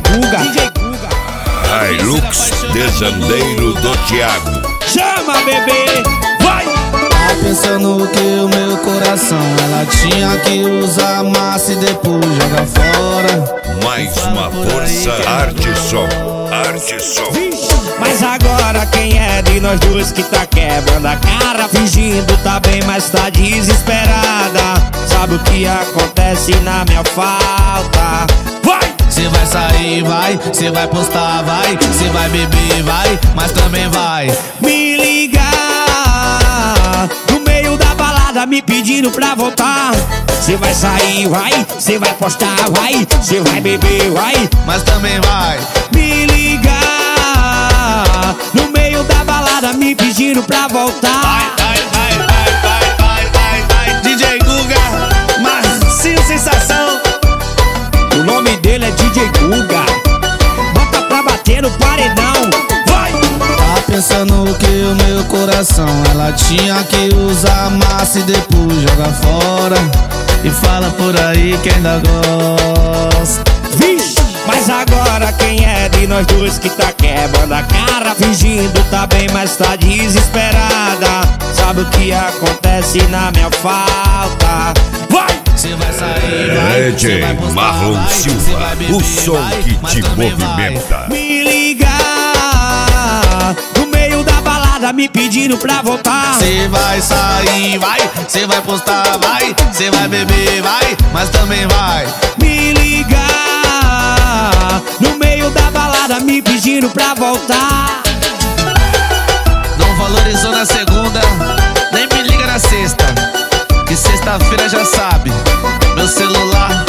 Guga. Hilux Desandeiro do Thiago. Chama, bebê, vai! Tá pensando que o meu coração ela tinha que usar massa e depois jogar fora. Mais uma força, Arte Som. Arte Som. Mas agora quem é de nós dois que tá quebrando a cara? Fingindo tá bem, mas tá desesperada. Sabe o que acontece na minha falta? Vai! Cê vai sair, vai, cê vai postar, vai, cê vai beber, vai, mas também vai me ligar no meio da balada me pedindo pra voltar. Cê vai sair, vai, cê vai postar, vai, cê vai beber, vai, mas também vai me ligar no meio da balada me pedindo pra voltar. vai, DJ Guga, Marcinho Sensação. O nome dele é DJ Guga. Bota pra bater no paredão. Vai! Tá pensando que o meu coração ela tinha que usar massa e depois jogar fora. E fala por aí que ainda gosta. Vixe! Mas agora quem é de nós dois que tá quebrando a cara? Fingindo tá bem, mas tá desesperada. Sabe o que acontece na minha falta? Vai! Cê vai sair, vai, cê vai postar, Marlon vai, Silva, cê vai beber, o som vai, que mas te também movimenta. Me ligar no meio da balada me pedindo pra voltar. Cê vai sair, vai, cê vai postar, vai, cê vai beber, vai, mas também vai Me ligar no meio da balada me pedindo pra voltar. Não valorizou na segunda, nem me liga na sexta. Que sexta-feira já sabe, meu celular